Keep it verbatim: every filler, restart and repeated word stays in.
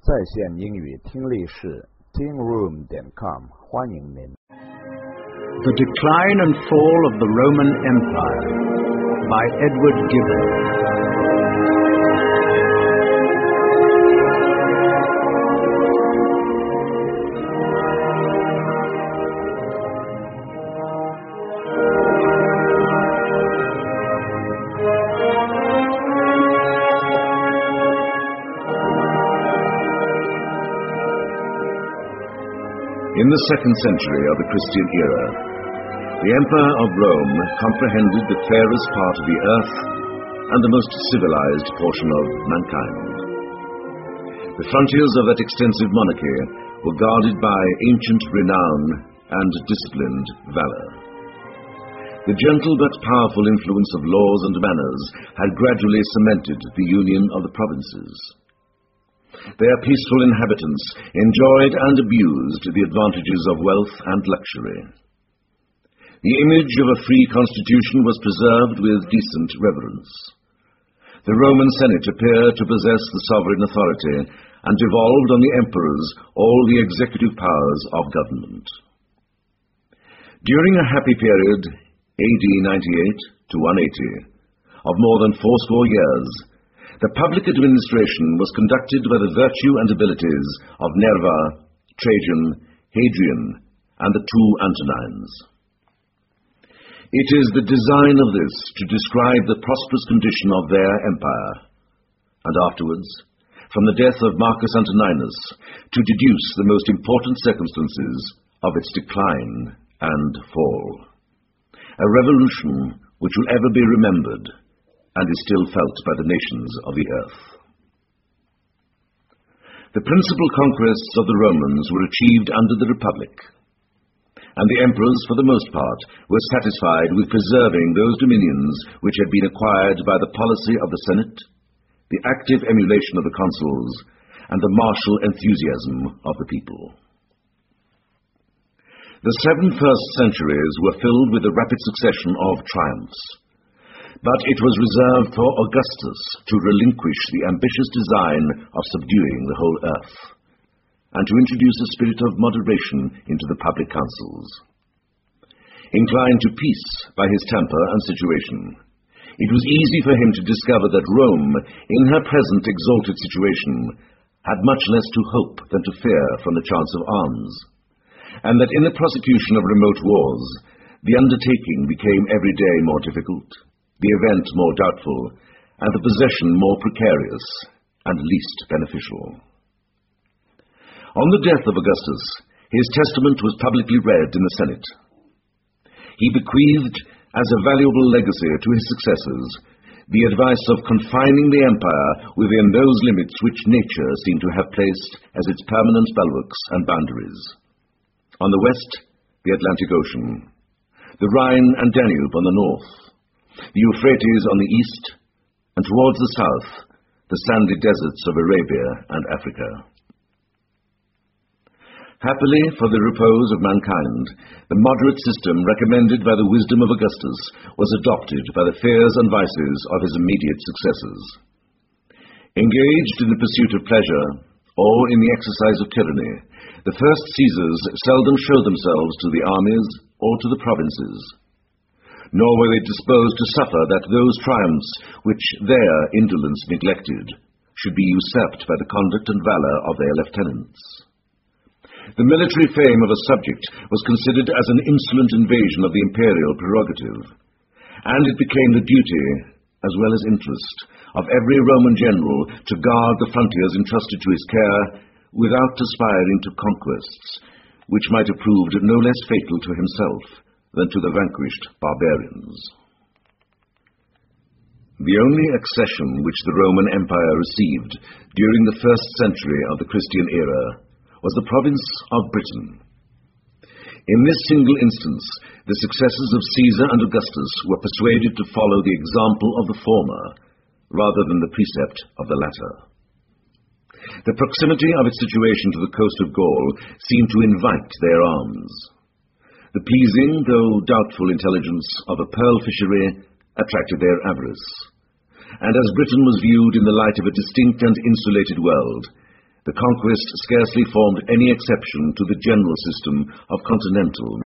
在线英语听力室 ting room 点 com 欢迎您。 The Decline and Fall of the Roman Empire by Edward Gibbon. In the second century of the Christian era, the Empire of Rome comprehended the fairest part of the earth and the most civilized portion of mankind. The frontiers of that extensive monarchy were guarded by ancient renown and disciplined valor. The gentle but powerful influence of laws and manners had gradually cemented the union of the provinces. Their peaceful inhabitants enjoyed and abused the advantages of wealth and luxury. The image of a free constitution was preserved with decent reverence. The Roman Senate appeared to possess the sovereign authority and devolved on the emperors all the executive powers of government. During a happy period, A D ninety-eight to one eighty, of more than fourscore years, the public administration was conducted by the virtue and abilities of Nerva, Trajan, Hadrian, and the two Antonines. It is the design of this to describe the prosperous condition of their empire, and afterwards, from the death of Marcus Antoninus, to deduce the most important circumstances of its decline and fall. A revolution which will ever be remembered and is still felt by the nations of the earth. The principal conquests of the Romans were achieved under the Republic, and the emperors, for the most part, were satisfied with preserving those dominions which had been acquired by the policy of the Senate, the active emulation of the consuls, and the martial enthusiasm of the people. The seven first centuries were filled with the rapid succession of triumphs, but it was reserved for Augustus to relinquish the ambitious design of subduing the whole earth, and to introduce a spirit of moderation into the public councils. Inclined to peace by his temper and situation, it was easy for him to discover that Rome, in her present exalted situation, had much less to hope than to fear from the chance of arms, and that in the prosecution of remote wars, the undertaking became every day more difficult, the event more doubtful, and the possession more precarious and least beneficial. On the death of Augustus, his testament was publicly read in the Senate. He bequeathed, as a valuable legacy to his successors, the advice of confining the empire within those limits which nature seemed to have placed as its permanent bulwarks and boundaries. On the west, the Atlantic Ocean, the Rhine and Danube on the north, the Euphrates on the east, and towards the south, the sandy deserts of Arabia and Africa. Happily for the repose of mankind, the moderate system recommended by the wisdom of Augustus was adopted by the fears and vices of his immediate successors. Engaged in the pursuit of pleasure, or in the exercise of tyranny, the first Caesars seldom showed themselves to the armies or to the provinces, nor were they disposed to suffer that those triumphs which their indolence neglected should be usurped by the conduct and valor of their lieutenants. The military fame of a subject was considered as an insolent invasion of the imperial prerogative, and it became the duty, as well as interest, of every Roman general to guard the frontiers entrusted to his care without aspiring to conquests, which might have proved no less fatal to himself than to the vanquished barbarians. The only accession which the Roman Empire received during the first century of the Christian era was the province of Britain. In this single instance, the successors of Caesar and Augustus were persuaded to follow the example of the former, rather than the precept of the latter. The proximity of its situation to the coast of Gaul seemed to invite their arms. The pleasing, though doubtful intelligence of a pearl fishery attracted their avarice, and as Britain was viewed in the light of a distinct and insulated world, The conquest scarcely formed any exception to the general system of continental